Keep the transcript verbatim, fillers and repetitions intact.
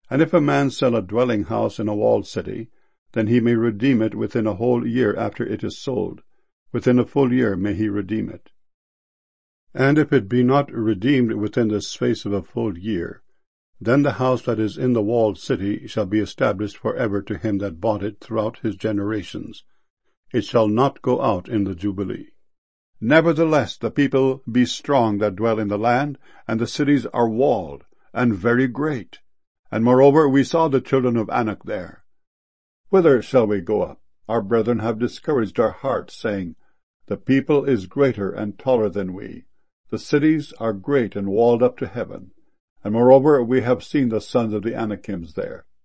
And if a man sell a dwelling house in a walled city, then he may redeem it within a whole year after it is sold. Within a full year may he redeem it. And if it be not redeemed within the space of a full year, then the house that is in the walled city shall be established for ever to him that bought it throughout his generations. It shall not go out in the Jubilee. Nevertheless the people be strong that dwell in the land, and the cities are walled, and very great. And moreover we saw the children of Anak there. Whither shall we go up? Our brethren have discouraged our hearts, saying, The people is greater and taller than we. The cities are great and walled up to heaven. And moreover we have seen the sons of the Anakims there.